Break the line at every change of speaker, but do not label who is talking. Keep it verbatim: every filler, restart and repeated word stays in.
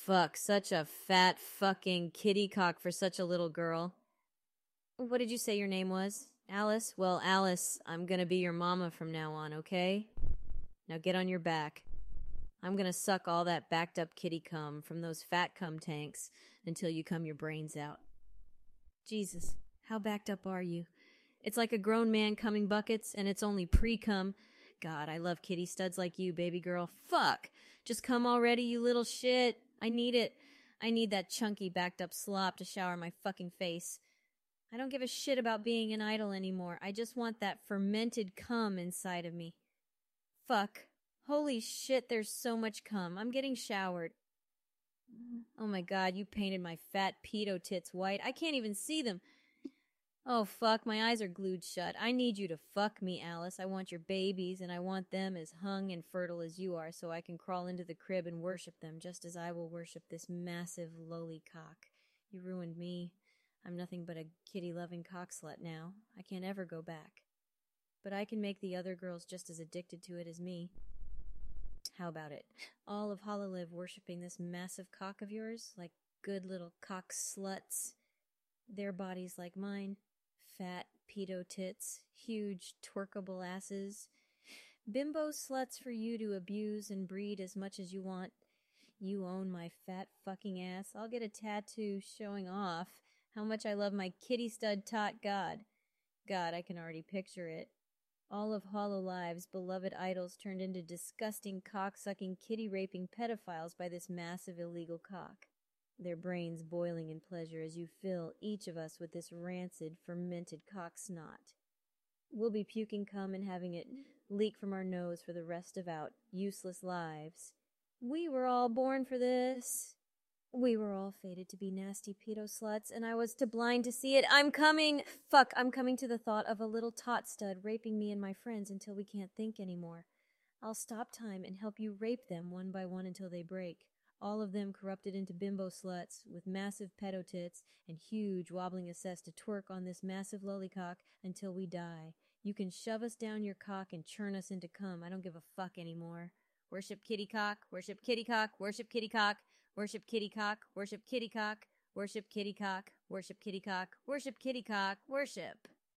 fuck, such a fat fucking kitty cock for such a little girl. What did you say your name was? Alice? Well, Alice, I'm gonna be your mama from now on, okay? Now get on your back. I'm gonna suck all that backed up kitty cum from those fat cum tanks until you cum your brains out. Jesus, how backed up are you? It's like a grown man cumming buckets, and it's only pre-cum. God, I love kitty studs like you, baby girl. Fuck! Just come already, you little shit. I need it. I need that chunky backed up slop to shower my fucking face. I don't give a shit about being an idol anymore. I just want that fermented cum inside of me. Fuck. Holy shit, there's so much cum. I'm getting showered. Oh my god, you painted my fat pedo tits white. I can't even see them. Oh fuck, my eyes are glued shut. I need you to fuck me, Alice. I want your babies, and I want them as hung and fertile as you are, so I can crawl into the crib and worship them, just as I will worship this massive lowly cock. You ruined me. I'm nothing but a kitty-loving cock slut now. I can't ever go back. But I can make the other girls just as addicted to it as me. How about it? All of Hololive worshipping this massive cock of yours, like good little cock sluts. Their bodies like mine. Fat pedo tits, huge twerkable asses. Bimbo sluts for you to abuse and breed as much as you want. You own my fat fucking ass. I'll get a tattoo showing off how much I love my kitty stud tot God. God, I can already picture it. All of Hololive's beloved idols turned into disgusting cock-sucking, kitty-raping pedophiles by this massive illegal cock. Their brains boiling in pleasure as you fill each of us with this rancid, fermented cock snot. We'll be puking cum and having it leak from our nose for the rest of our useless lives. We were all born for this. We were all fated to be nasty pedo sluts, and I was too blind to see it. I'm coming! Fuck, I'm coming to the thought of a little tot stud raping me and my friends until we can't think anymore. I'll stop time and help you rape them one by one until they break. All of them corrupted into bimbo sluts with massive pedo tits and huge wobbling assess to twerk on this massive lollycock until we die. You can shove us down your cock and churn us into cum. I don't give a fuck anymore. Worship kitty cock, worship kitty cock, worship kitty cock, worship kitty cock, worship kitty cock, worship kitty cock, worship kitty cock, worship kitty cock, worship.